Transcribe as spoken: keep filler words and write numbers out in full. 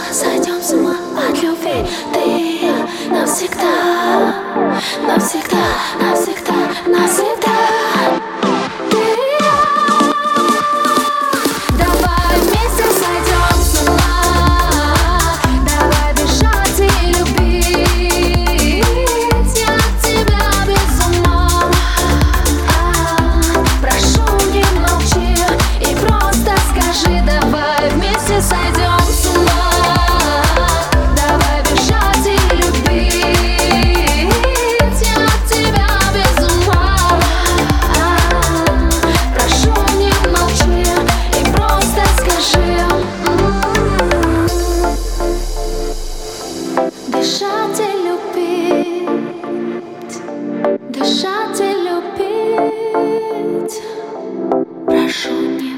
сойдем с ума от любви. Ты и я навсегда, навсегда, навсегда, навсегда. Ты и я. Давай вместе сойдем с ума, давай дышать и любить. Я от тебя без ума. Прошу, не молчи и просто скажи: давай вместе сойдем с ума, давай бежать и любить. Я от тебя без ума. Прошу, не молчи и просто скажи. Дышать и любить, дышать и любить. Прошу, не